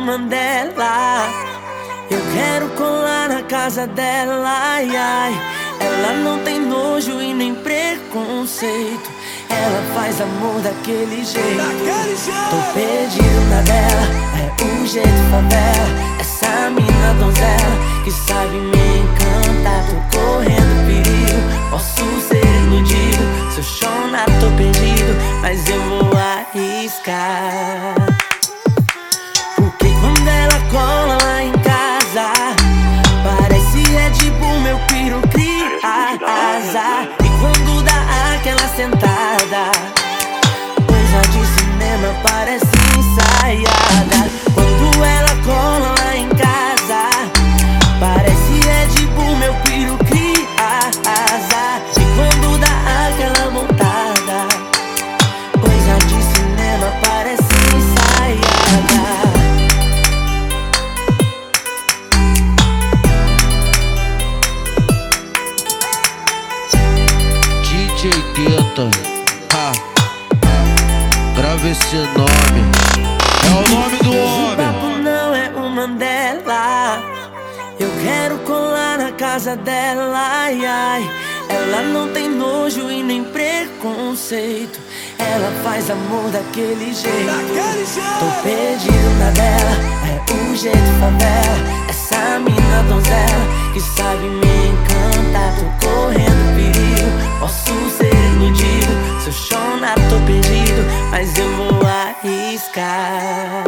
Mandela. Eu quero colar na casa dela, ai, ai. Ela não tem nojo e nem preconceito. Ela faz amor daquele jeito. Tô perdido na dela, é o jeito favela. Essa mina donzela que sabe me encantar. Tô correndo perigo, posso ser iludido. Se eu chorar tô perdido, mas eu vou arriscar. Porque quando ela cola lá em casa, parece Red Bull, meu piro cria asa. E quando dá aquela sentada, coisa de cinema, parece ensaiada. Quando ela cola lá em casa, parece Red Bull, meu piro cria asa. E quando dá aquela montada, coisa de cinema, parece ensaiada. DJ Teta, grava esse nome, é o nome do O papo homem. não é o Mandela. Eu quero colar na casa dela, ai, ai. Ela não tem nojo e nem preconceito. Ela faz amor daquele jeito. Tô perdido na dela, é o jeito favela. Essa mina donzela que sabe me encantar. Tô correndo perigo, posso ser iludido. Se eu chorar tô perdido, mas eu vou arriscar.